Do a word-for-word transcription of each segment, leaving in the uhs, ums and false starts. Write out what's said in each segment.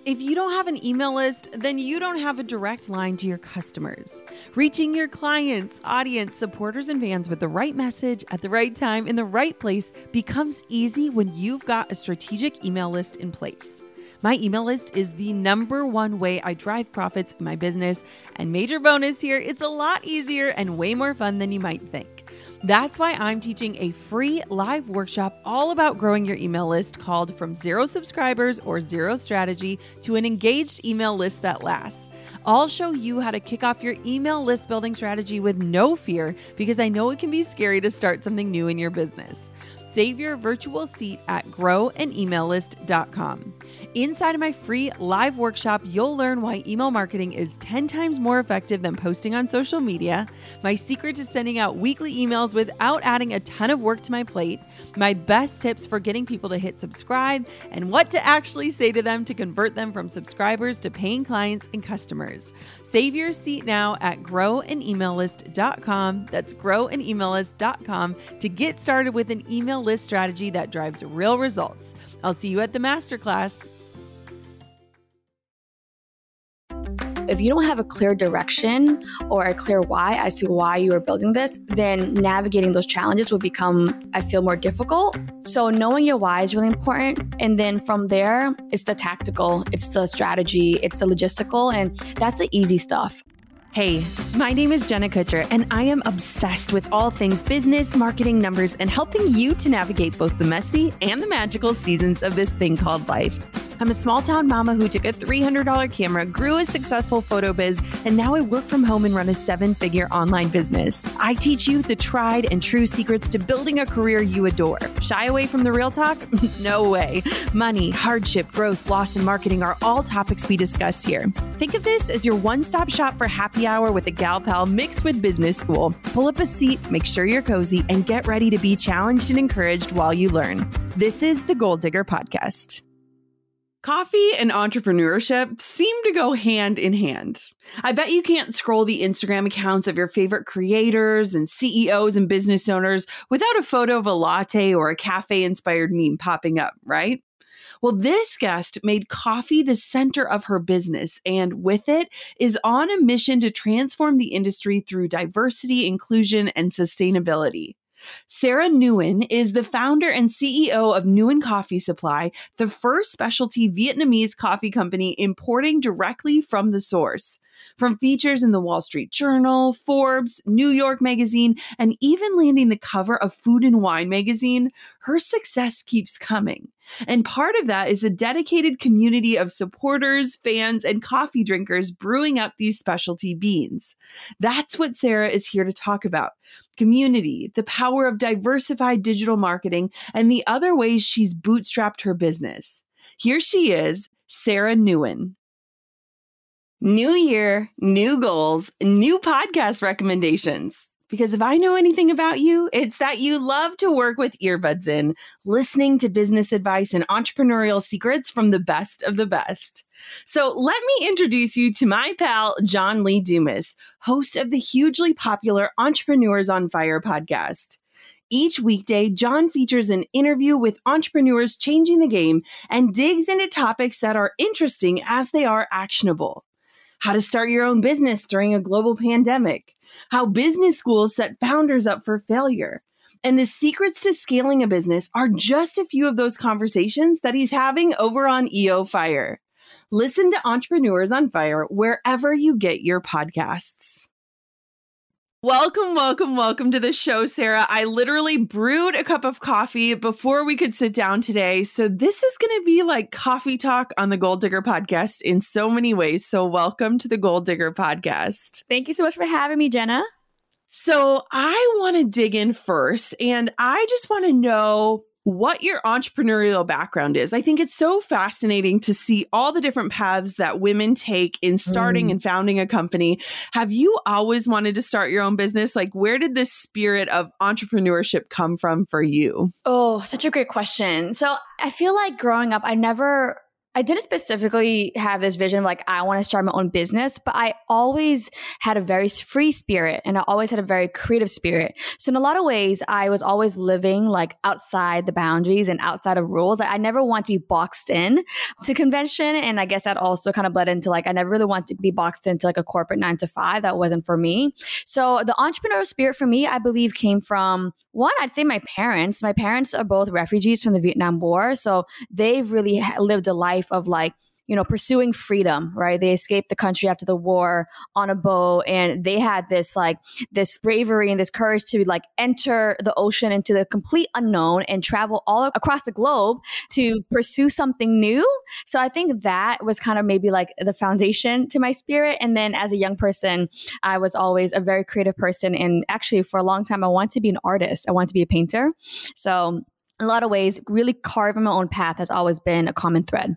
If you don't have an email list, then you don't have a direct line to your customers. Reaching your clients, audience, supporters, and fans with the right message at the right time in the right place becomes easy when you've got a strategic email list in place. My email list is the number one way I drive profits in my business, and major bonus here, it's a lot easier and way more fun than you might think. That's why I'm teaching a free live workshop all about growing your email list called From Zero Subscribers or Zero Strategy to an Engaged Email List That Lasts. I'll show you how to kick off your email list building strategy with no fear, because I know it can be scary to start something new in your business. Save your virtual seat at grow an email list dot com. Inside of my free live workshop, you'll learn why email marketing is ten times more effective than posting on social media, my secret to sending out weekly emails without adding a ton of work to my plate, my best tips for getting people to hit subscribe, and what to actually say to them to convert them from subscribers to paying clients and customers. Save your seat now at grow an email list dot com. That's grow an email list dot com to get started with an email list strategy that drives real results. I'll see you at the masterclass. If you don't have a clear direction or a clear why as to why you are building this, then navigating those challenges will become, I feel, more difficult. So knowing your why is really important. And then from there, it's the tactical, it's the strategy, it's the logistical, and that's the easy stuff. Hey, my name is Jenna Kutcher, and I am obsessed with all things business, marketing, numbers, and helping you to navigate both the messy and the magical seasons of this thing called life. I'm a small town mama who took a three hundred dollars camera, grew a successful photo biz, and now I work from home and run a seven-figure online business. I teach you the tried and true secrets to building a career you adore. Shy away from the real talk? No way. Money, hardship, growth, loss, and marketing are all topics we discuss here. Think of this as your one-stop shop for happy hour with a gal pal mixed with business school. Pull up a seat, make sure you're cozy, and get ready to be challenged and encouraged while you learn. This is the Goal Digger Podcast. Coffee and entrepreneurship seem to go hand in hand. I bet you can't scroll the Instagram accounts of your favorite creators and C E Os and business owners without a photo of a latte or a cafe-inspired meme popping up, right? Well, this guest made coffee the center of her business, and with it is on a mission to transform the industry through diversity, inclusion, and sustainability. Sarah Nguyen is the founder and C E O of Nguyen Coffee Supply, the first specialty Vietnamese coffee company importing directly from the source. From features in the Wall Street Journal, Forbes, New York Magazine, and even landing the cover of Food and Wine magazine, her success keeps coming. And part of that is a dedicated community of supporters, fans, and coffee drinkers brewing up these specialty beans. That's what Sarah is here to talk about. Community, the power of diversified digital marketing, and the other ways she's bootstrapped her business. Here she is, Sarah Nguyen. New year, new goals, new podcast recommendations. Because if I know anything about you, it's that you love to work with earbuds in, listening to business advice and entrepreneurial secrets from the best of the best. So let me introduce you to my pal, John Lee Dumas, host of the hugely popular Entrepreneurs on Fire podcast. Each weekday, John features an interview with entrepreneurs changing the game and digs into topics that are interesting as they are actionable. How to start your own business during a global pandemic, how business schools set founders up for failure, and the secrets to scaling a business are just a few of those conversations that he's having over on E O Fire. Listen to Entrepreneurs on Fire wherever you get your podcasts. Welcome, welcome, welcome to the show, Sarah. I literally brewed a cup of coffee before we could sit down today. So this is going to be like coffee talk on the Goal Digger podcast in so many ways. So welcome to the Goal Digger podcast. Thank you so much for having me, Jenna. So I want to dig in first, and I just want to know what your entrepreneurial background is. I think it's so fascinating to see all the different paths that women take in starting mm. and founding a company. Have you always wanted to start your own business? Like, where did this spirit of entrepreneurship come from for you? Oh, such a great question. So I feel like growing up, I never I didn't specifically have this vision of like, I want to start my own business, but I always had a very free spirit and I always had a very creative spirit. So in a lot of ways, I was always living like outside the boundaries and outside of rules. I never wanted to be boxed in to convention. And I guess that also kind of bled into like, I never really wanted to be boxed into like a corporate nine to five. That wasn't for me. So the entrepreneurial spirit for me, I believe came from one, I'd say my parents. My parents are both refugees from the Vietnam War. So they've really lived a life of like, you know, pursuing freedom, right? They escaped the country after the war on a boat and they had this like this bravery and this courage to like enter the ocean into the complete unknown and travel all across the globe to pursue something new. So I think that was kind of maybe like the foundation to my spirit. And then as a young person, I was always a very creative person. And actually for a long time, I wanted to be an artist. I wanted to be a painter. So in a lot of ways, really carving my own path has always been a common thread.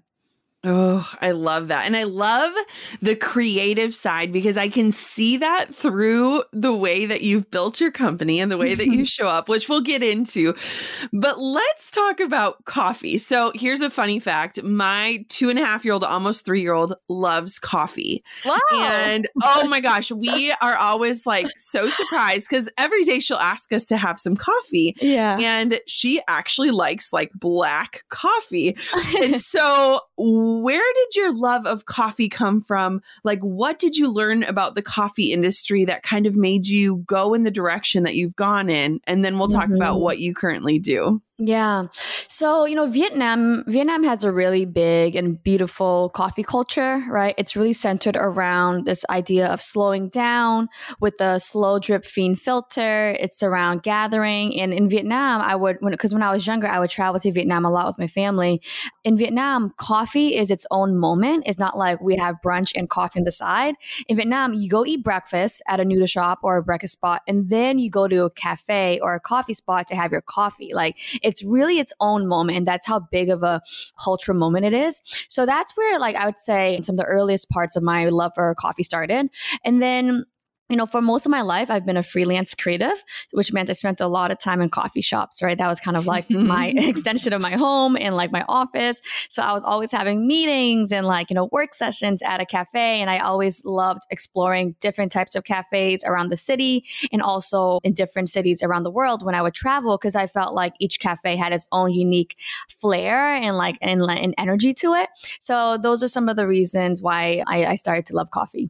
Oh, I love that. And I love the creative side because I can see that through the way that you've built your company and the way that you show up, which we'll get into. But let's talk about coffee. So here's a funny fact. My two and a half year old, almost three year old loves coffee. Wow. And oh my gosh, we are always like so surprised because every day she'll ask us to have some coffee. Yeah. And she actually likes like black coffee. And so where did your love of coffee come from? Like, what did you learn about the coffee industry that kind of made you go in the direction that you've gone in? And then we'll talk mm-hmm. about what you currently do. Yeah. So, you know, Vietnam, Vietnam has a really big and beautiful coffee culture, right? It's really centered around this idea of slowing down with the slow drip fiend filter. It's around gathering. And in Vietnam, I would, when, cause when I was younger, I would travel to Vietnam a lot with my family. In Vietnam, coffee is its own moment. It's not like we have brunch and coffee on the side. In Vietnam, you go eat breakfast at a noodle shop or a breakfast spot, and then you go to a cafe or a coffee spot to have your coffee. Like, it's really its own moment. And that's how big of a cultural moment it is. So that's where, like, I would say some of the earliest parts of my love for coffee started. And then, you know, for most of my life, I've been a freelance creative, which meant I spent a lot of time in coffee shops, right? That was kind of like my extension of my home and like my office. So I was always having meetings and like, you know, work sessions at a cafe. And I always loved exploring different types of cafes around the city and also in different cities around the world when I would travel, because I felt like each cafe had its own unique flair and like, and, and energy to it. So those are some of the reasons why I, I started to love coffee.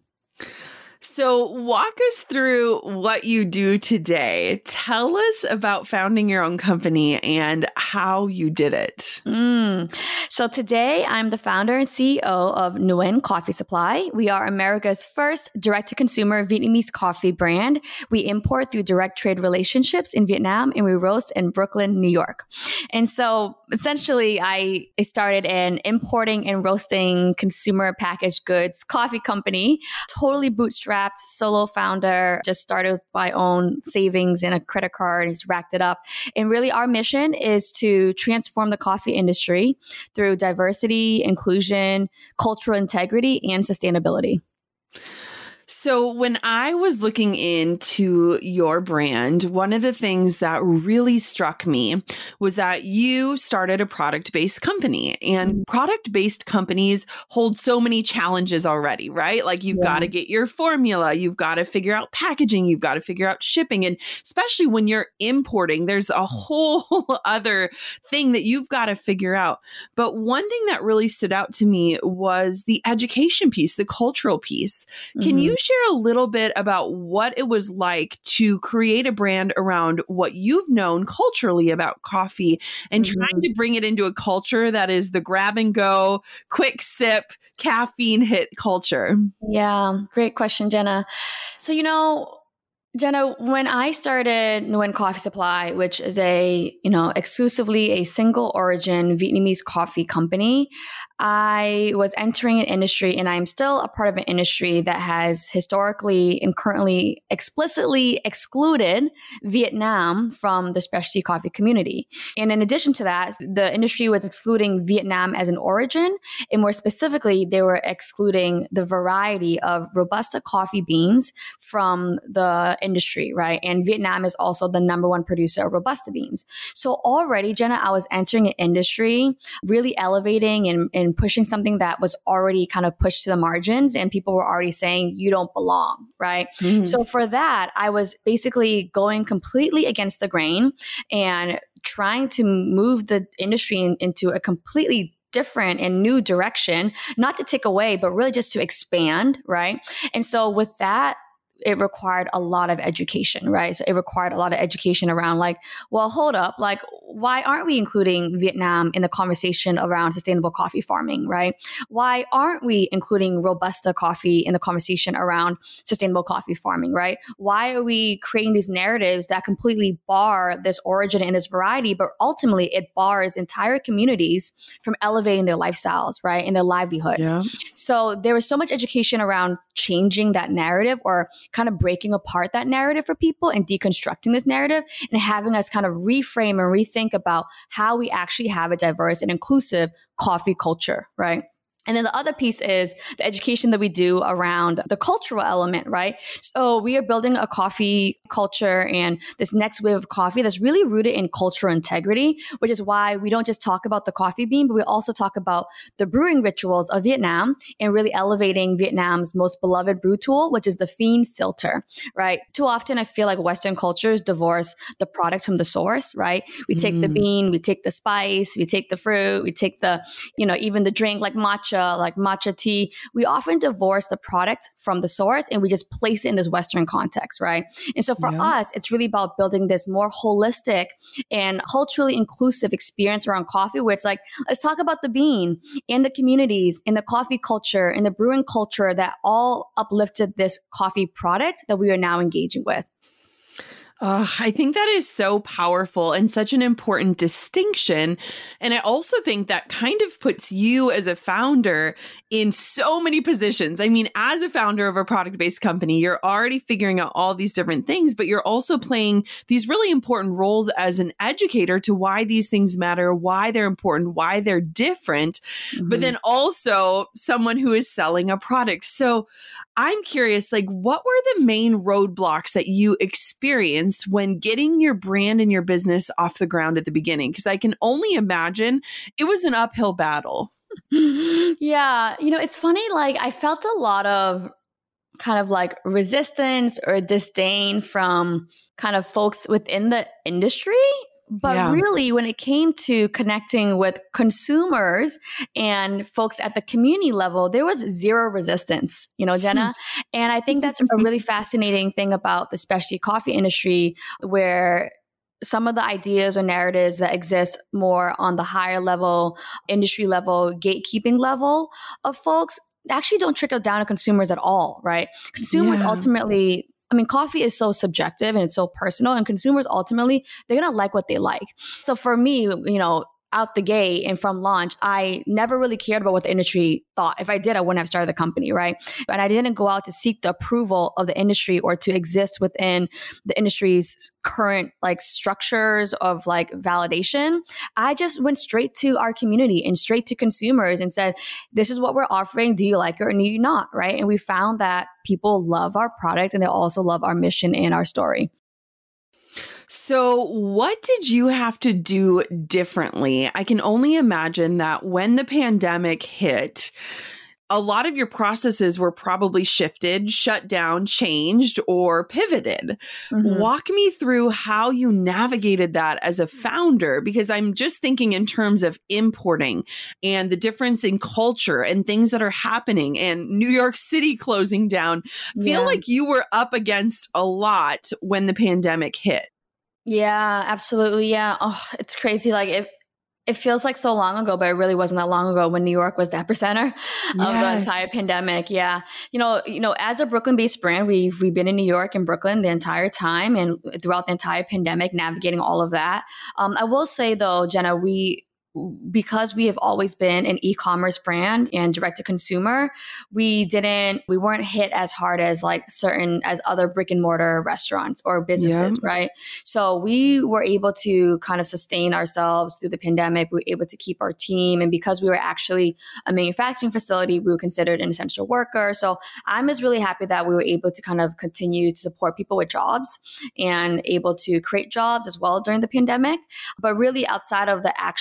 So walk us through what you do today. Tell us about founding your own company and how you did it. Mm. So today I'm the founder and C E O of Nguyen Coffee Supply. We are America's first direct-to-consumer Vietnamese coffee brand. We import through direct trade relationships in Vietnam and we roast in Brooklyn, New York. And so essentially I started an importing and roasting consumer packaged goods coffee company, totally bootstrapped. Solo founder, just started with my own savings and a credit card and just racked it up. And really our mission is to transform the coffee industry through diversity, inclusion, cultural integrity, and sustainability. So when I was looking into your brand, one of the things that really struck me was that you started a product-based company, and product-based companies hold so many challenges already, right? Like you've yeah. got to get your formula, you've got to figure out packaging, you've got to figure out shipping. And especially when you're importing, there's a whole other thing that you've got to figure out. But one thing that really stood out to me was the education piece, the cultural piece. Can mm-hmm. you share a little bit about what it was like to create a brand around what you've known culturally about coffee and mm-hmm. trying to bring it into a culture that is the grab and go, quick sip, caffeine hit culture? Yeah, great question, Jenna. So, you know, Jenna, when I started Nguyen Coffee Supply, which is a, you know, exclusively a single origin Vietnamese coffee company, I was entering an industry, and I'm still a part of an industry that has historically and currently explicitly excluded Vietnam from the specialty coffee community. And in addition to that, the industry was excluding Vietnam as an origin, and more specifically, they were excluding the variety of Robusta coffee beans from the industry, right? And Vietnam is also the number one producer of Robusta beans. So already, Jenna, I was entering an industry really elevating and, and and pushing something that was already kind of pushed to the margins and people were already saying you don't belong, right? Mm-hmm. So for that, I was basically going completely against the grain and trying to move the industry in, into a completely different and new direction, not to take away, but really just to expand, right? And so with that, it required a lot of education, right? So it required a lot of education around like, well, hold up, like, why aren't we including Vietnam in the conversation around sustainable coffee farming, right? Why aren't we including Robusta coffee in the conversation around sustainable coffee farming, right? Why are we creating these narratives that completely bar this origin and this variety, but ultimately it bars entire communities from elevating their lifestyles, right? And their livelihoods. Yeah. So there was so much education around changing that narrative or kind of breaking apart that narrative for people and deconstructing this narrative and having us kind of reframe and rethink about how we actually have a diverse and inclusive coffee culture, right? And then the other piece is the education that we do around the cultural element, right? So we are building a coffee culture and this next wave of coffee that's really rooted in cultural integrity, which is why we don't just talk about the coffee bean, but we also talk about the brewing rituals of Vietnam and really elevating Vietnam's most beloved brew tool, which is the Phin filter, right? Too often, I feel like Western cultures divorce the product from the source, right? We take mm. the bean, we take the spice, we take the fruit, we take the, you know, even the drink like matcha, like matcha tea, we often divorce the product from the source and we just place it in this Western context, right? And so for yeah. us, it's really about building this more holistic and culturally inclusive experience around coffee where it's like, let's talk about the bean and the communities and the coffee culture and the brewing culture that all uplifted this coffee product that we are now engaging with. Uh, I think that is so powerful and such an important distinction. And I also think that kind of puts you as a founder in so many positions. I mean, as a founder of a product-based company, you're already figuring out all these different things, but you're also playing these really important roles as an educator to why these things matter, why they're important, why they're different, mm-hmm. but then also someone who is selling a product. So I'm curious, like, what were the main roadblocks that you experienced when getting your brand and your business off the ground at the beginning? Because I can only imagine it was an uphill battle. Yeah. You know, it's funny, like, I felt a lot of kind of like resistance or disdain from kind of folks within the industry. But yeah. really, when it came to connecting with consumers and folks at the community level, there was zero resistance, you know, Jenna. And I think that's a really fascinating thing about the specialty coffee industry, where some of the ideas or narratives that exist more on the higher level, industry level, gatekeeping level of folks actually don't trickle down to consumers at all, right? Consumers yeah. ultimately... I mean, coffee is so subjective and it's so personal, and consumers ultimately, they're going to like what they like. So for me, you know, out the gate and from launch, I never really cared about what the industry thought. If I did, I wouldn't have started the company, right? And I didn't go out to seek the approval of the industry or to exist within the industry's current like structures of like validation. I just went straight to our community and straight to consumers and said, this is what we're offering. Do you like it or do you not, right? And we found that people love our product and they also love our mission and our story. So what did you have to do differently? I can only imagine that when the pandemic hit, a lot of your processes were probably shifted, shut down, changed, or pivoted. Mm-hmm. Walk me through how you navigated that as a founder, because I'm just thinking in terms of importing and the difference in culture and things that are happening and New York City closing down. Feel yeah. like you were up against a lot when the pandemic hit. Yeah, absolutely. Yeah. Oh, it's crazy. Like it, it feels like so long ago, but it really wasn't that long ago when New York was the epicenter yes. of the entire pandemic. Yeah. You know, you know, as a Brooklyn-based brand, we've, we've been in New York and Brooklyn the entire time and throughout the entire pandemic, navigating all of that. Um, I will say though, Jenna, we, because we have always been an e-commerce brand and direct to consumer, we didn't, we weren't hit as hard as like certain, as other brick and mortar restaurants or businesses, yeah. right? So we were able to kind of sustain ourselves through the pandemic. We were able to keep our team. And because we were actually a manufacturing facility, we were considered an essential worker. So I'm just really happy that we were able to kind of continue to support people with jobs and able to create jobs as well during the pandemic. But really outside of the actual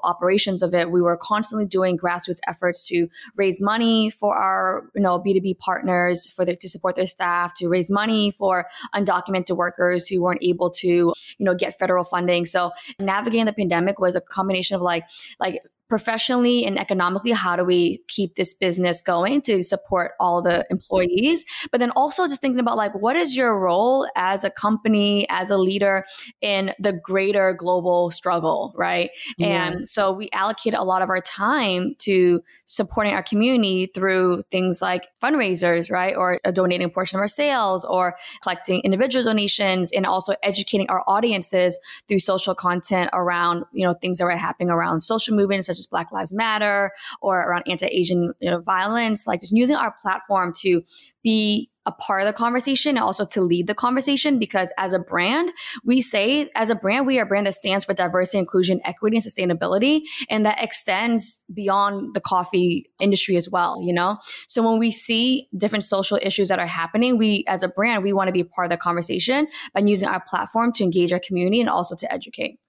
operations of it, we were constantly doing grassroots efforts to raise money for our, you know, B two B partners for their, to support their staff, to raise money for undocumented workers who weren't able to, you know, get federal funding. So navigating the pandemic was a combination of like, like professionally and economically, how do we keep this business going to support all the employees? But then also just thinking about like, what is your role as a company, as a leader in the greater global struggle, right? Yeah. And so we allocate a lot of our time to supporting our community through things like fundraisers, right? Or donating a portion of our sales or collecting individual donations and also educating our audiences through social content around, you know, things that are happening around social movements such as Black Lives Matter or around anti-Asian, you know, violence, like just using our platform to be a part of the conversation and also to lead the conversation. Because as a brand, we say as a brand, we are a brand that stands for diversity, inclusion, equity, and sustainability. And that extends beyond the coffee industry as well, you know? So when we see different social issues that are happening, we as a brand, we want to be a part of the conversation by using our platform to engage our community and also to educate.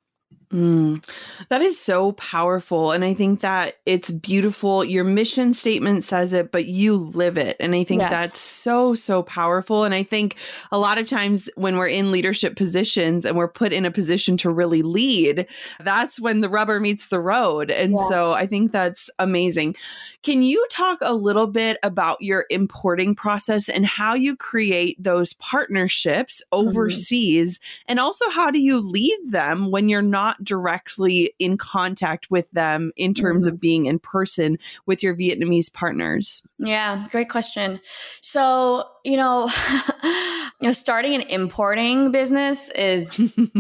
Mm, that is so powerful. And I think that it's beautiful. Your mission statement says it, but you live it. And I think yes. that's so, so powerful. And I think a lot of times when we're in leadership positions and we're put in a position to really lead, that's when the rubber meets the road. And yes. so I think that's amazing. Can you talk a little bit about your importing process and how you create those partnerships overseas? Mm-hmm. And also, how do you lead them when you're not directly in contact with them in terms mm-hmm. of being in person with your Vietnamese partners? Yeah, great question. So, you know, you know, starting an importing business is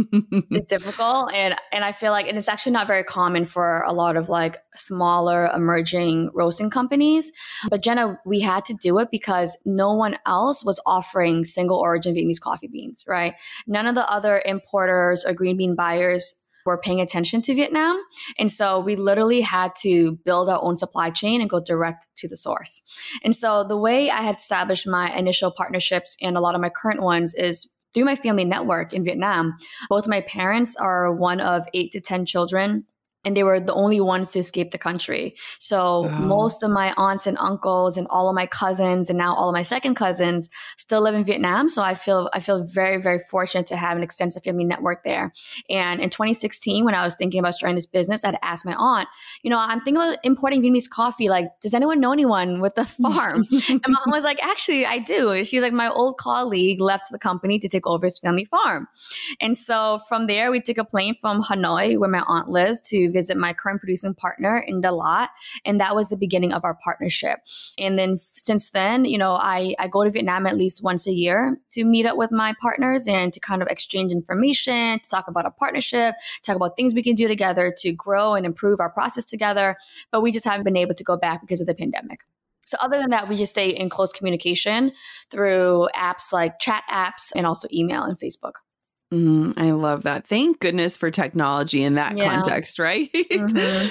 is difficult, and and I feel like, and it's actually not very common for a lot of like smaller emerging roasting companies. But Jenna, we had to do it because no one else was offering single origin Vietnamese coffee beans, right? None of the other importers or green bean buyers were paying attention to Vietnam. And so we literally had to build our own supply chain and go direct to the source. And so the way I had established my initial partnerships and a lot of my current ones is through my family network in Vietnam. Both my parents are one of eight to ten children, and they were the only ones to escape the country. So wow. most of my aunts and uncles and all of my cousins and now all of my second cousins still live in Vietnam. So I feel I feel very, very fortunate to have an extensive family network there. And in twenty sixteen, when I was thinking about starting this business, I'd asked my aunt, you know, I'm thinking about importing Vietnamese coffee. Like, does anyone know anyone with a farm? And my mom was like, actually, I do. She's like, my old colleague left the company to take over his family farm. And so from there, we took a plane from Hanoi, where my aunt lives, to visit my current producing partner in Dalat. And that was the beginning of our partnership. And then f- since then, you know, I, I go to Vietnam at least once a year to meet up with my partners and to kind of exchange information, to talk about a partnership, talk about things we can do together to grow and improve our process together. But we just haven't been able to go back because of the pandemic. So other than that, we just stay in close communication through apps like chat apps and also email and Facebook. Mm, I love that. Thank goodness for technology in that yeah. context, right? Mm-hmm.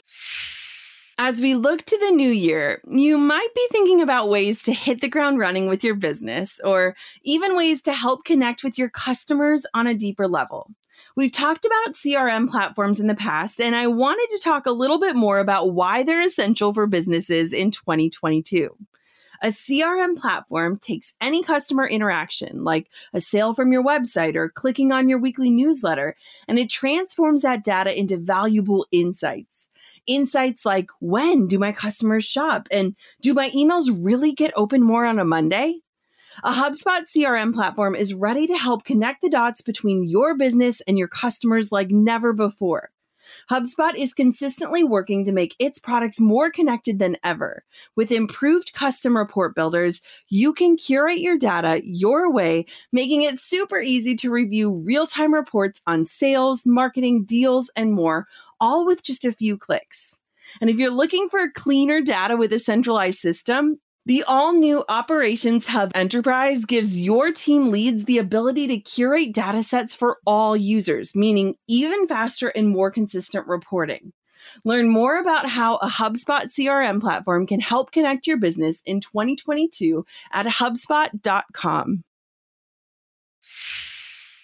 As we look to the new year, you might be thinking about ways to hit the ground running with your business, or even ways to help connect with your customers on a deeper level. We've talked about C R M platforms in the past, and I wanted to talk a little bit more about why they're essential for businesses in twenty twenty-two. A C R M platform takes any customer interaction, like a sale from your website or clicking on your weekly newsletter, and it transforms that data into valuable insights. Insights like, when do my customers shop? And do my emails really get open more on a Monday? A HubSpot C R M platform is ready to help connect the dots between your business and your customers like never before. HubSpot is consistently working to make its products more connected than ever. With improved custom report builders, you can curate your data your way, making it super easy to review real-time reports on sales, marketing, deals, and more, all with just a few clicks. And if you're looking for cleaner data with a centralized system, the all-new Operations Hub Enterprise gives your team leads the ability to curate data sets for all users, meaning even faster and more consistent reporting. Learn more about how a HubSpot C R M platform can help connect your business in twenty twenty-two at HubSpot dot com.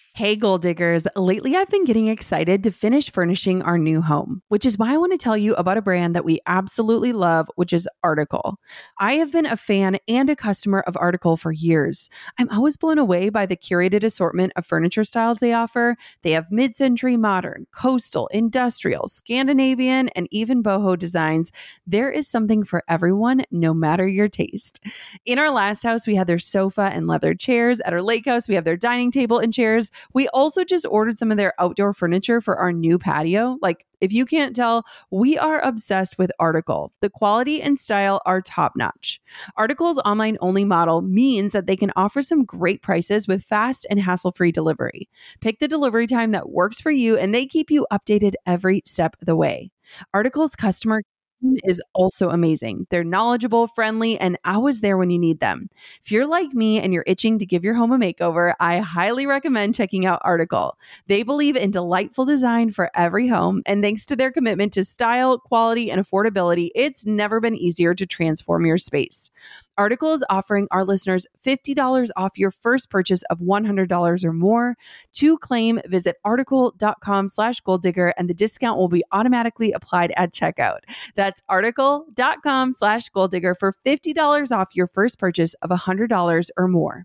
Hey, goal diggers. Lately, I've been getting excited to finish furnishing our new home, which is why I want to tell you about a brand that we absolutely love, which is Article. I have been a fan and a customer of Article for years. I'm always blown away by the curated assortment of furniture styles they offer. They have mid-century modern, coastal, industrial, Scandinavian, and even boho designs. There is something for everyone, no matter your taste. In our last house, we had their sofa and leather chairs. At our lake house, we have their dining table and chairs. We also just ordered some of their outdoor furniture for our new patio. Like, if you can't tell, we are obsessed with Article. The quality and style are top notch. Article's online only model means that they can offer some great prices with fast and hassle-free delivery. Pick the delivery time that works for you, and they keep you updated every step of the way. Article's customer is also amazing. They're knowledgeable, friendly, and always there when you need them. If you're like me and you're itching to give your home a makeover, I highly recommend checking out Article. They believe in delightful design for every home, and thanks to their commitment to style, quality, and affordability, it's never been easier to transform your space. Article is offering our listeners fifty dollars off your first purchase of one hundred dollars or more. To claim, visit article.com slash goal digger, and the discount will be automatically applied at checkout. That's article.com slash goal digger for fifty dollars off your first purchase of one hundred dollars or more.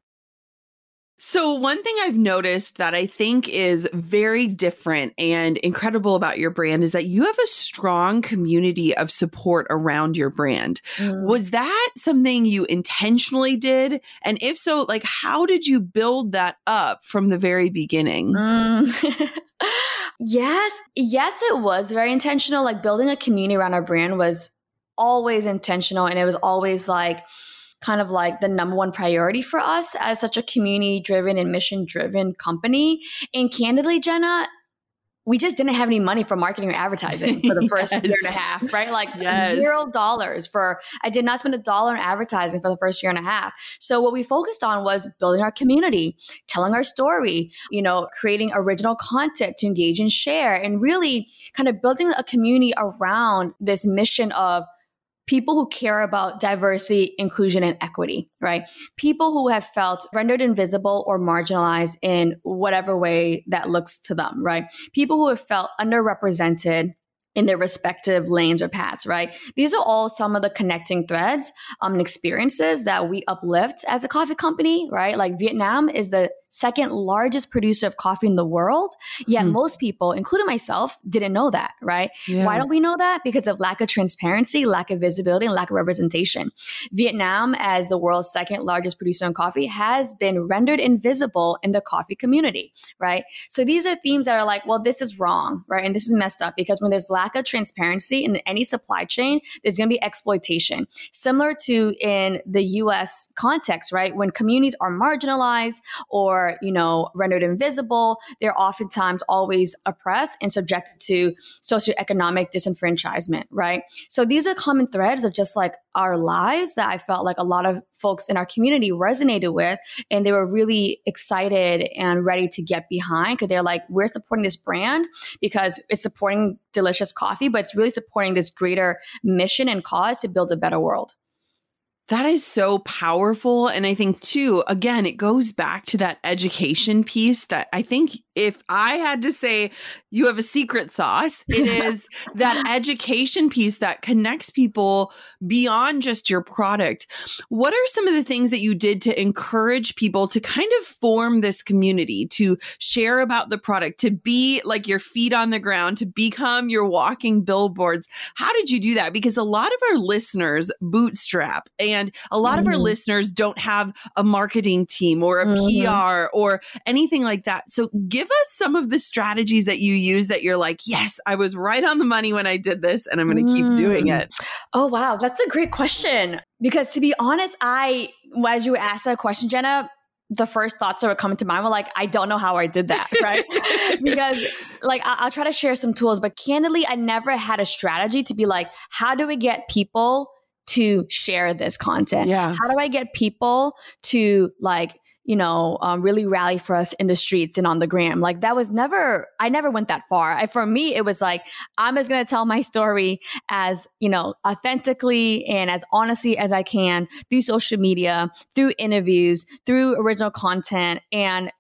So one thing I've noticed that I think is very different and incredible about your brand is that you have a strong community of support around your brand. Mm. Was that something you intentionally did? And if so, like, how did you build that up from the very beginning? Mm. Yes. Yes, it was very intentional. Like, building a community around our brand was always intentional. And it was always like, kind of like the number one priority for us as such a community-driven and mission-driven company. And candidly, Jenna, we just didn't have any money for marketing or advertising for the first yes. year and a half, right? Like yes. zero dollars for, I did not spend a dollar in advertising for the first year and a half. So what we focused on was building our community, telling our story, you know, creating original content to engage and share, and really kind of building a community around this mission of people who care about diversity, inclusion, and equity, right? People who have felt rendered invisible or marginalized in whatever way that looks to them, right? People who have felt underrepresented in their respective lanes or paths, right? These are all some of the connecting threads um, and experiences that we uplift as a coffee company, right? Like, Vietnam is the second largest producer of coffee in the world. Yet hmm. most people, including myself, didn't know that, right? Yeah. Why don't we know that? Because of lack of transparency, lack of visibility, and lack of representation. Vietnam, as the world's second largest producer in coffee, has been rendered invisible in the coffee community, right? So these are themes that are like, well, this is wrong, right? And this is messed up, because when there's lack of transparency in any supply chain, there's going to be exploitation. Similar to in the U S context, right? When communities are marginalized or you know, rendered invisible, they're oftentimes always oppressed and subjected to socioeconomic disenfranchisement, right? So these are common threads of just like our lives that I felt like a lot of folks in our community resonated with, and they were really excited and ready to get behind, because they're like, we're supporting this brand because it's supporting delicious coffee, but it's really supporting this greater mission and cause to build a better world. That is so powerful. And I think too, again, it goes back to that education piece that I think if I had to say you have a secret sauce, it is that education piece that connects people beyond just your product. What are some of the things that you did to encourage people to kind of form this community, to share about the product, to be like your feet on the ground, to become your walking billboards? How did you do that? Because a lot of our listeners bootstrap, and a lot mm-hmm. of our listeners don't have a marketing team or a mm-hmm. P R or anything like that. So give us some of the strategies that you use that you're like, yes, I was right on the money when I did this, and I'm going to mm. keep doing it. Oh, wow. That's a great question. Because to be honest, I, as you asked that question, Jenna, the first thoughts that were coming to mind were like, I don't know how I did that, right? Because like, I- I'll try to share some tools, but candidly, I never had a strategy to be like, how do we get people to share this content? Yeah. How do I get people to like, you know, um, really rally for us in the streets and on the gram? Like, that was never, I never went that far. I, for me, it was like, I'm just going to tell my story as, you know, authentically and as honestly as I can through social media, through interviews, through original content. And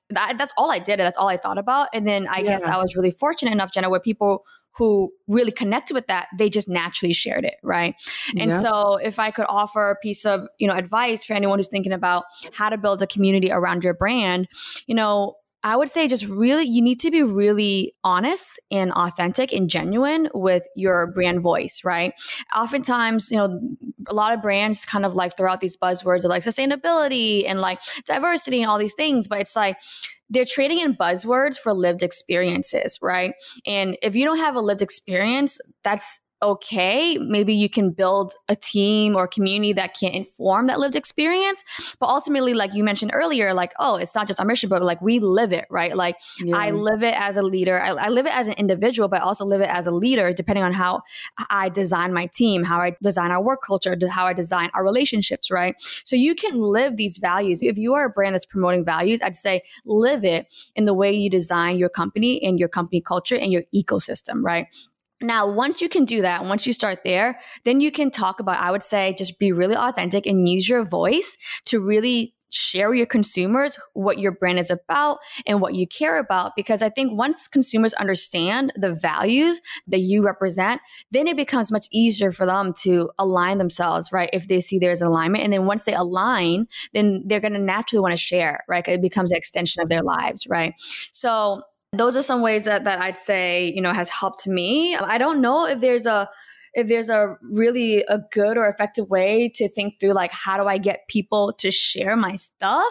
that, that's all I did. That's all I thought about. And then I yeah. guess I was really fortunate enough, Jenna, where people who really connected with that, they just naturally shared it, right? And yeah. so if I could offer a piece of, you know, advice for anyone who's thinking about how to build a community around your brand, you know, I would say just really, you need to be really honest and authentic and genuine with your brand voice, right? Oftentimes, you know, a lot of brands kind of like throw out these buzzwords of like sustainability and like diversity and all these things, but it's like, they're trading in buzzwords for lived experiences, right? And if you don't have a lived experience, that's okay. Maybe you can build a team or community that can inform that lived experience. But ultimately, like you mentioned earlier, like, oh, it's not just our mission, but like we live it, right? Like yeah. I live it as a leader. I, I live it as an individual, but I also live it as a leader, depending on how I design my team, how I design our work culture, how I design our relationships, right? So you can live these values. If you are a brand that's promoting values, I'd say live it in the way you design your company and your company culture and your ecosystem, right? Now, once you can do that, once you start there, then you can talk about, I would say, just be really authentic and use your voice to really share with your consumers what your brand is about and what you care about. Because I think once consumers understand the values that you represent, then it becomes much easier for them to align themselves, right? If they see there's an alignment. And then once they align, then they're going to naturally want to share, right? It becomes an extension of their lives, right? So those are some ways that, that I'd say, you know, has helped me. I don't know if there's a if there's a really a good or effective way to think through, like, how do I get people to share my stuff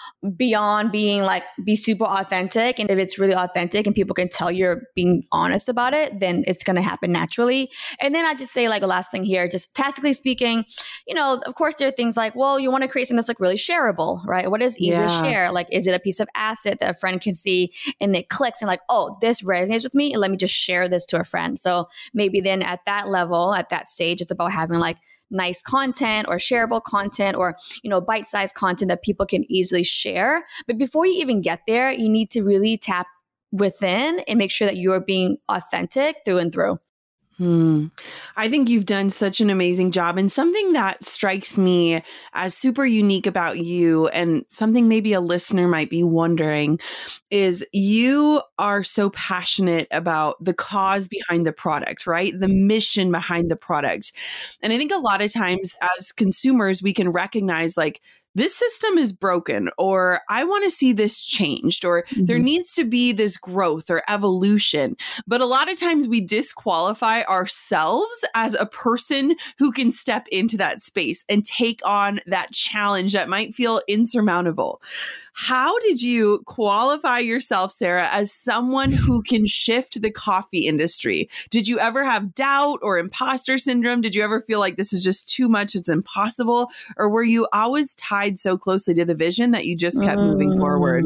beyond being like, be super authentic. And if it's really authentic and people can tell you're being honest about it, then it's going to happen naturally. And then I just say, like, a last thing here, just tactically speaking, you know, of course there are things like, well, you want to create something that's like really shareable, right? What is easy yeah. to share? Like, is it a piece of asset that a friend can see and it clicks and like, oh, this resonates with me and let me just share this to a friend. So maybe then at that level, at that stage, it's about having like nice content or shareable content or, you know, bite-sized content that people can easily share. But before you even get there, you need to really tap within and make sure that you're being authentic through and through. Hmm. I think you've done such an amazing job. And something that strikes me as super unique about you, and something maybe a listener might be wondering, is you are so passionate about the cause behind the product, right? The mission behind the product. And I think a lot of times as consumers, we can recognize like, this system is broken, or I want to see this changed, or mm-hmm. there needs to be this growth or evolution. But a lot of times we disqualify ourselves as a person who can step into that space and take on that challenge that might feel insurmountable. How did you qualify yourself, Sarah, as someone who can shift the coffee industry? Did you ever have doubt or imposter syndrome? Did you ever feel like this is just too much, it's impossible? Or were you always tied so closely to the vision that you just kept mm, moving forward?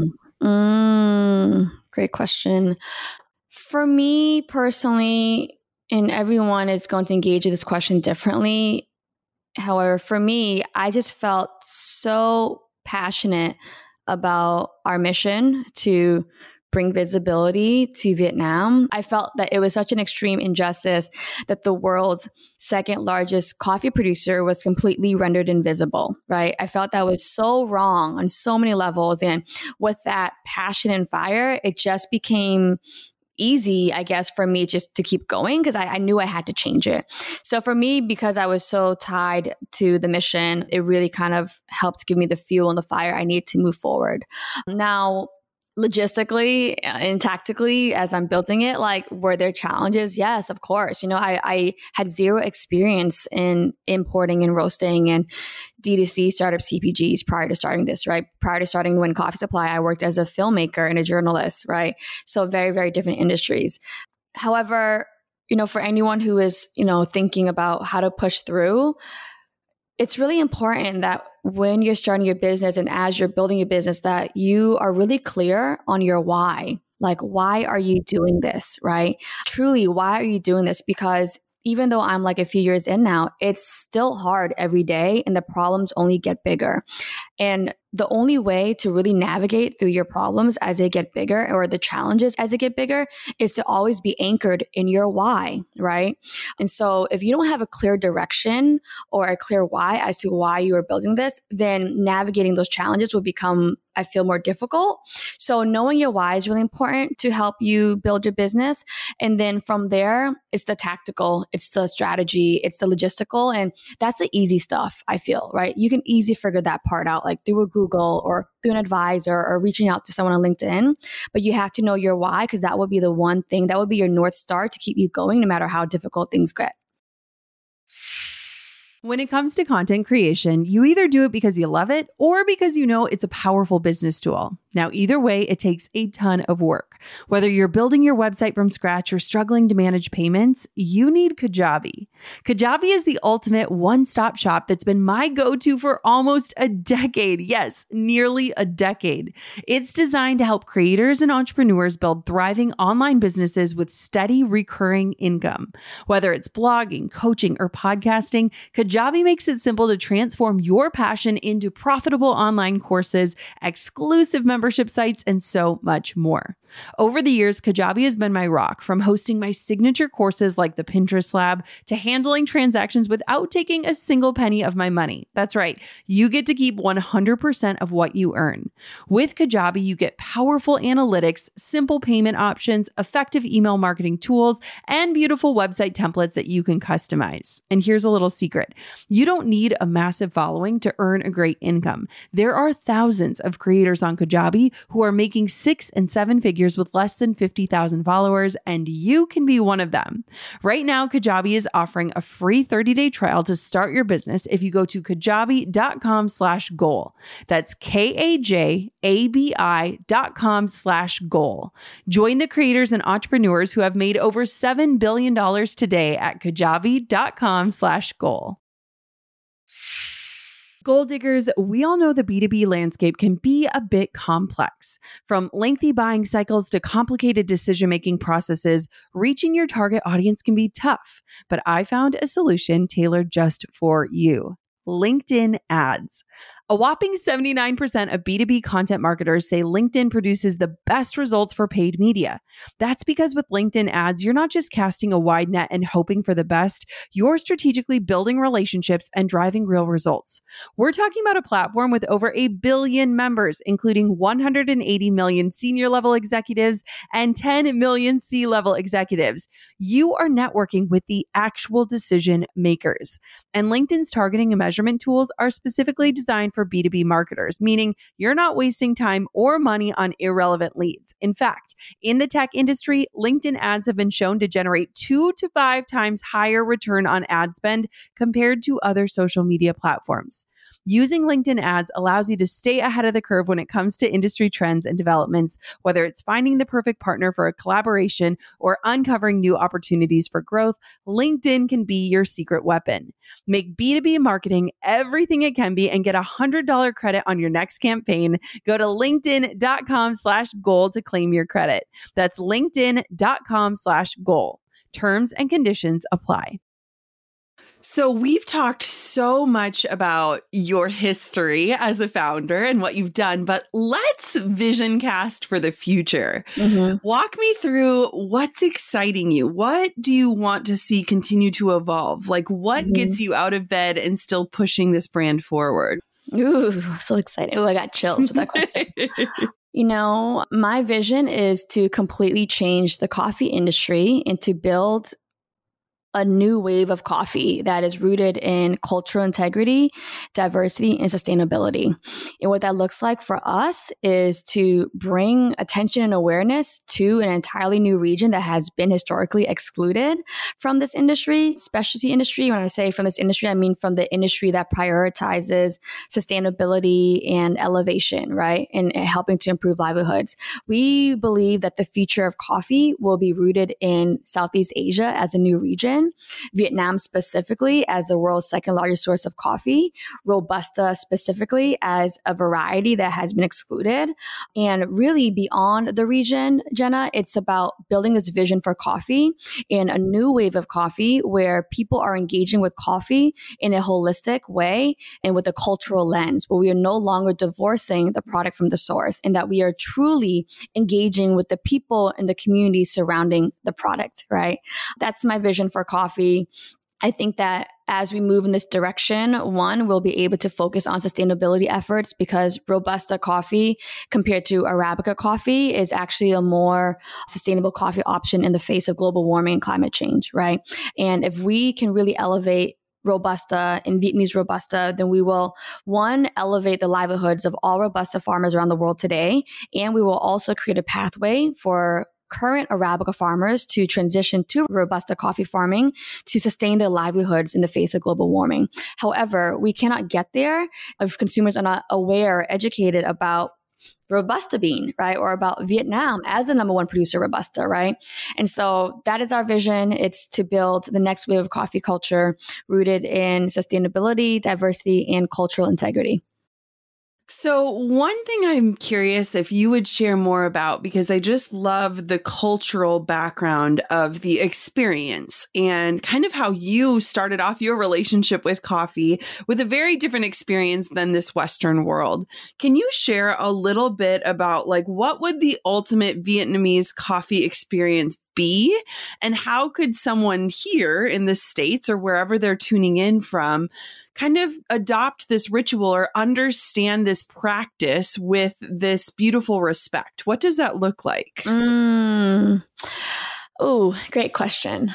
Mm, great question. For me personally, and everyone is going to engage with this question differently. However, for me, I just felt so passionate about our mission to bring visibility to Vietnam. I felt that it was such an extreme injustice that the world's second largest coffee producer was completely rendered invisible, right? I felt that was so wrong on so many levels. And with that passion and fire, it just became easy, I guess, for me just to keep going because I, I knew I had to change it. So for me, because I was so tied to the mission, it really kind of helped give me the fuel and the fire I need to move forward. Now, logistically and tactically, as I'm building it, like, were there challenges? Yes, of course. You know, I, I had zero experience in importing and roasting and D two C startup C P Gs prior to starting this, right? Prior to starting Win Coffee Supply, I worked as a filmmaker and a journalist, right? So very, very different industries. However, you know, for anyone who is, you know, thinking about how to push through, it's really important that when you're starting your business and as you're building your business, that you are really clear on your why. Like, why are you doing this, right? Truly, why are you doing this? Because even though I'm like a few years in now, it's still hard every day and the problems only get bigger. And the only way to really navigate through your problems as they get bigger or the challenges as they get bigger is to always be anchored in your why, right? And so if you don't have a clear direction or a clear why as to why you are building this, then navigating those challenges will become, I feel, more difficult. So knowing your why is really important to help you build your business. And then from there, it's the tactical, it's the strategy, it's the logistical. And that's the easy stuff, I feel, right? You can easily figure that part out, like through a Google or through an advisor or reaching out to someone on LinkedIn. But you have to know your why, because that will be the one thing, that would be your North Star to keep you going no matter how difficult things get. When it comes to content creation, you either do it because you love it or because you know it's a powerful business tool. Now, either way, it takes a ton of work. Whether you're building your website from scratch or struggling to manage payments, you need Kajabi. Kajabi is the ultimate one-stop shop that's been my go-to for almost a decade. Yes, nearly a decade. It's designed to help creators and entrepreneurs build thriving online businesses with steady recurring income. Whether it's blogging, coaching, or podcasting, Kajabi makes it simple to transform your passion into profitable online courses, exclusive membership sites, and so much more. Over the years, Kajabi has been my rock, from hosting my signature courses like the Pinterest Lab to handling transactions without taking a single penny of my money. That's right. You get to keep one hundred percent of what you earn. With Kajabi, you get powerful analytics, simple payment options, effective email marketing tools, and beautiful website templates that you can customize. And here's a little secret. You don't need a massive following to earn a great income. There are thousands of creators on Kajabi who are making six and seven figures with less than fifty thousand followers, and you can be one of them. Right now, Kajabi is offering a free thirty-day trial to start your business if you go to kajabi.com slash goal. That's K-A-J-A-B-I dot com slash goal. Join the creators and entrepreneurs who have made over seven billion dollars today at kajabi.com slash goal. Goal diggers, we all know the B two B landscape can be a bit complex. From lengthy buying cycles to complicated decision-making processes, reaching your target audience can be tough. But I found a solution tailored just for you: LinkedIn ads. A whopping seventy-nine percent of B two B content marketers say LinkedIn produces the best results for paid media. That's because with LinkedIn ads, you're not just casting a wide net and hoping for the best, you're strategically building relationships and driving real results. We're talking about a platform with over a billion members, including one hundred eighty million senior level executives and ten million C-level executives. You are networking with the actual decision makers. And LinkedIn's targeting and measurement tools are specifically designed for B two B marketers, meaning you're not wasting time or money on irrelevant leads. In fact, in the tech industry, LinkedIn ads have been shown to generate two to five times higher return on ad spend compared to other social media platforms. Using LinkedIn ads allows you to stay ahead of the curve when it comes to industry trends and developments, whether it's finding the perfect partner for a collaboration or uncovering new opportunities for growth. LinkedIn can be your secret weapon. Make B two B marketing everything it can be and get a one hundred dollars credit on your next campaign. Go to linkedin.com slash goal to claim your credit. That's linkedin.com slash goal. Terms and conditions apply. So we've talked so much about your history as a founder and what you've done, but let's vision cast for the future. Mm-hmm. Walk me through what's exciting you. What do you want to see continue to evolve? Like, what mm-hmm. gets you out of bed and still pushing this brand forward? Ooh, so excited. Oh, I got chills with that question. You know, my vision is to completely change the coffee industry and to build a new wave of coffee that is rooted in cultural integrity, diversity, and sustainability. And what that looks like for us is to bring attention and awareness to an entirely new region that has been historically excluded from this industry, specialty industry. When I say from this industry, I mean from the industry that prioritizes sustainability and elevation, right? And, and helping to improve livelihoods. We believe that the future of coffee will be rooted in Southeast Asia as a new region. region, Vietnam specifically as the world's second largest source of coffee, Robusta specifically as a variety that has been excluded. And really beyond the region, Jenna, it's about building this vision for coffee in a new wave of coffee where people are engaging with coffee in a holistic way and with a cultural lens, where we are no longer divorcing the product from the source, and that we are truly engaging with the people and the community surrounding the product, right? That's my vision for coffee. I think that as we move in this direction, one, we'll be able to focus on sustainability efforts, because Robusta coffee compared to Arabica coffee is actually a more sustainable coffee option in the face of global warming and climate change, right? And if we can really elevate Robusta and Vietnamese Robusta, then we will, one, elevate the livelihoods of all Robusta farmers around the world today. And we will also create a pathway for current Arabica farmers to transition to Robusta coffee farming to sustain their livelihoods in the face of global warming. However, we cannot get there if consumers are not aware, educated about Robusta bean, right? Or about Vietnam as the number one producer of Robusta, right? And so that is our vision. It's to build the next wave of coffee culture rooted in sustainability, diversity, and cultural integrity. So one thing I'm curious if you would share more about, because I just love the cultural background of the experience and kind of how you started off your relationship with coffee with a very different experience than this Western world. Can you share a little bit about like what would the ultimate Vietnamese coffee experience be? And how could someone here in the States or wherever they're tuning in from kind of adopt this ritual or understand this practice with this beautiful respect? What does that look like? Mm. Oh, great question.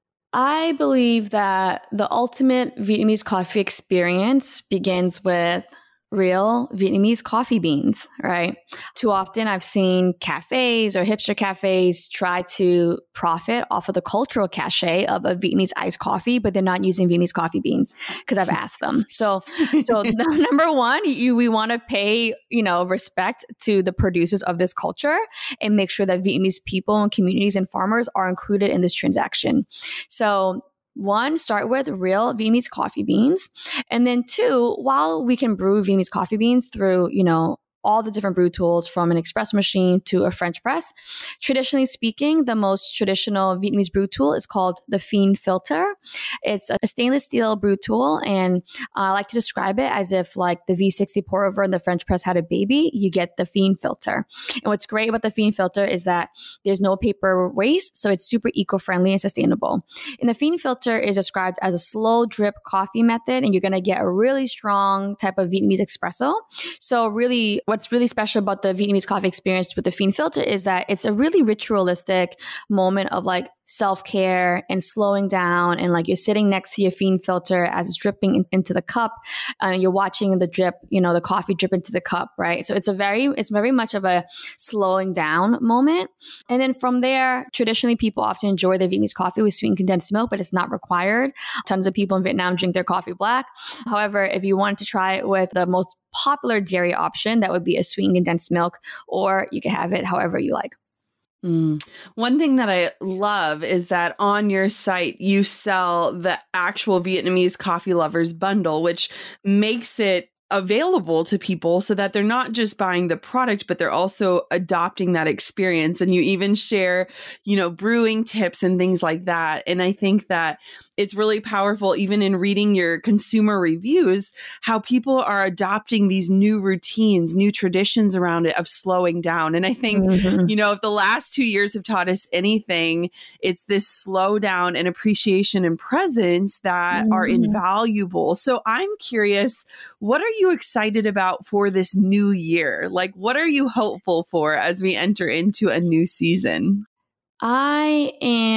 I believe that the ultimate Vietnamese coffee experience begins with real Vietnamese coffee beans, right? Too often I've seen cafes or hipster cafes try to profit off of the cultural cachet of a Vietnamese iced coffee, but they're not using Vietnamese coffee beans because I've asked them. So, so number one, you, we want to pay, you know, respect to the producers of this culture and make sure that Vietnamese people and communities and farmers are included in this transaction. So one, start with real Vietnamese coffee beans. And then two, while we can brew Vietnamese coffee beans through, you know, all the different brew tools from an espresso machine to a French press. Traditionally speaking, the most traditional Vietnamese brew tool is called the Phene filter. It's a stainless steel brew tool, and I like to describe it as if like the V sixty pour over and the French press had a baby, you get the Phene filter. And what's great about the Phene filter is that there's no paper waste, so it's super eco-friendly and sustainable. And the Phene filter is described as a slow drip coffee method, and you're going to get a really strong type of Vietnamese espresso. So really, what's really special about the Vietnamese coffee experience with the Phene filter is that it's a really ritualistic moment of like self-care and slowing down, and like you're sitting next to your Phene filter as it's dripping in, into the cup, and uh, you're watching the drip, you know, the coffee drip into the cup, right? So it's a very, it's very much of a slowing down moment. And then from there, traditionally people often enjoy their Vietnamese coffee with sweetened condensed milk, but it's not required. Tons of people in Vietnam drink their coffee black. However, if you wanted to try it with the most popular dairy option, that would be a sweetened condensed milk, or you can have it however you like. Mm. One thing that I love is that on your site, you sell the actual Vietnamese coffee lovers bundle, which makes it available to people so that they're not just buying the product, but they're also adopting that experience. And you even share, you know, brewing tips and things like that. And I think that it's really powerful, even in reading your consumer reviews, how people are adopting these new routines, new traditions around it of slowing down. And I think, mm-hmm. you know, if the last two years have taught us anything, it's this slow down and appreciation and presence that mm-hmm. are invaluable. So I'm curious, what are you excited about for this new year? Like, what are you hopeful for as we enter into a new season? I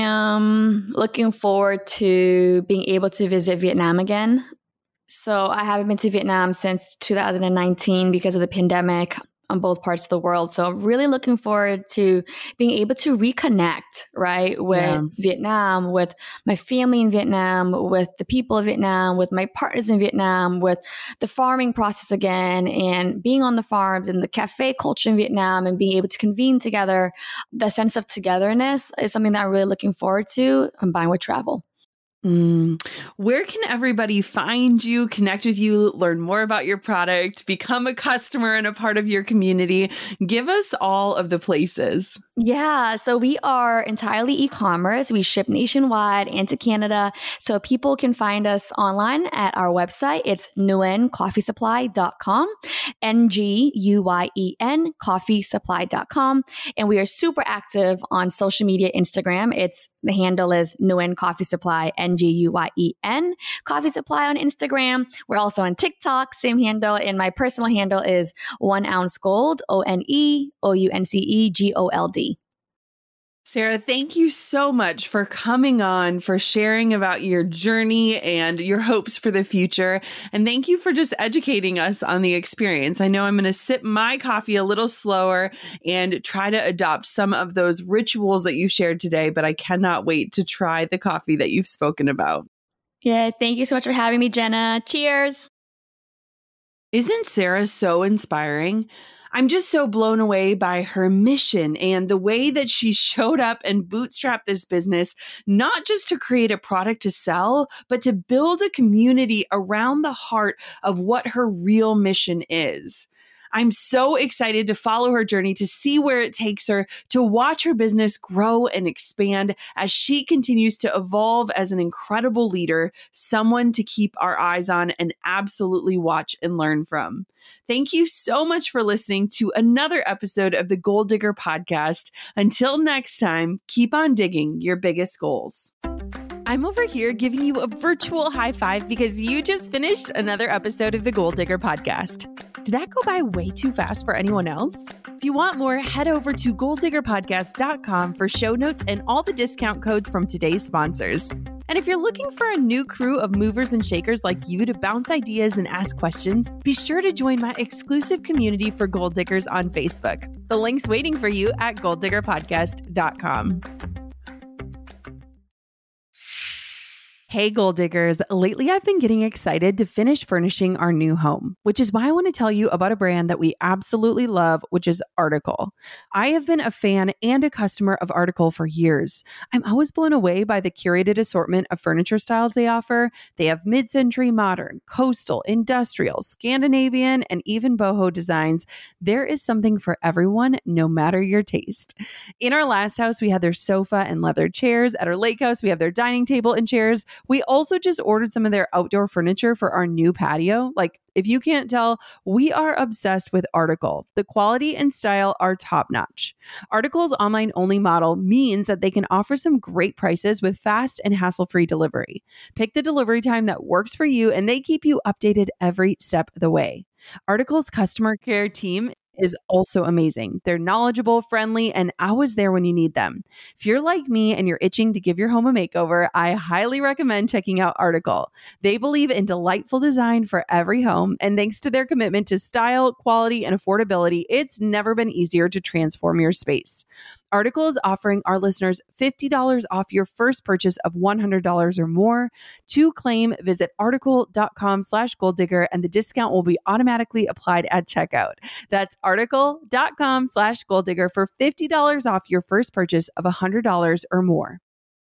am looking forward to being able to visit Vietnam again. So I haven't been to Vietnam since two thousand nineteen because of the pandemic on both parts of the world. So I'm really looking forward to being able to reconnect, right, with yeah. Vietnam, with my family in Vietnam, with the people of Vietnam, with my partners in Vietnam, with the farming process again, and being on the farms and the cafe culture in Vietnam, and being able to convene together. The sense of togetherness is something that I'm really looking forward to combined with travel. Mm. Where can everybody find you, connect with you, learn more about your product, become a customer and a part of your community? Give us all of the places. Yeah, so we are entirely e-commerce. We ship nationwide and to Canada. So people can find us online at our website. It's nguyen coffee supply dot com, N G U Y E N coffee supply dot com. And we are super active on social media, Instagram. It's the handle is Nguyen Coffee Supply, N G U Y E N Coffee Supply on Instagram. We're also on TikTok, same handle. And my personal handle is one ounce gold, O N E O U N C E G O L D. Sarah, thank you so much for coming on, for sharing about your journey and your hopes for the future. And thank you for just educating us on the experience. I know I'm going to sip my coffee a little slower and try to adopt some of those rituals that you shared today, but I cannot wait to try the coffee that you've spoken about. Yeah, thank you so much for having me, Jenna. Cheers. Isn't Sarah so inspiring? I'm just so blown away by her mission and the way that she showed up and bootstrapped this business, not just to create a product to sell, but to build a community around the heart of what her real mission is. I'm so excited to follow her journey, to see where it takes her, to watch her business grow and expand as she continues to evolve as an incredible leader, someone to keep our eyes on and absolutely watch and learn from. Thank you so much for listening to another episode of the Goal Digger Podcast. Until next time, keep on digging your biggest goals. I'm over here giving you a virtual high five because you just finished another episode of the Goal Digger Podcast. Did that go by way too fast for anyone else? If you want more, head over to goal digger podcast dot com for show notes and all the discount codes from today's sponsors. And if you're looking for a new crew of movers and shakers like you to bounce ideas and ask questions, be sure to join my exclusive community for Goal Diggers on Facebook. The link's waiting for you at goal digger podcast dot com. Hey, Goal Diggers. Lately, I've been getting excited to finish furnishing our new home, which is why I want to tell you about a brand that we absolutely love, which is Article. I have been a fan and a customer of Article for years. I'm always blown away by the curated assortment of furniture styles they offer. They have mid-century modern, coastal, industrial, Scandinavian, and even boho designs. There is something for everyone, no matter your taste. In our last house, we had their sofa and leather chairs. At our lake house, we have their dining table and chairs. We also just ordered some of their outdoor furniture for our new patio. Like, if you can't tell, we are obsessed with Article. The quality and style are top notch. Article's online only model means that they can offer some great prices with fast and hassle-free delivery. Pick the delivery time that works for you, and they keep you updated every step of the way. Article's customer care team is also amazing. They're knowledgeable, friendly, and always there when you need them. If you're like me and you're itching to give your home a makeover, I highly recommend checking out Article. They believe in delightful design for every home, and thanks to their commitment to style, quality, and affordability, it's never been easier to transform your space. Article is offering our listeners fifty dollars off your first purchase of one hundred dollars or more. To claim, visit article.com slash goal digger, and the discount will be automatically applied at checkout. That's article.com slash goal digger for fifty dollars off your first purchase of one hundred dollars or more.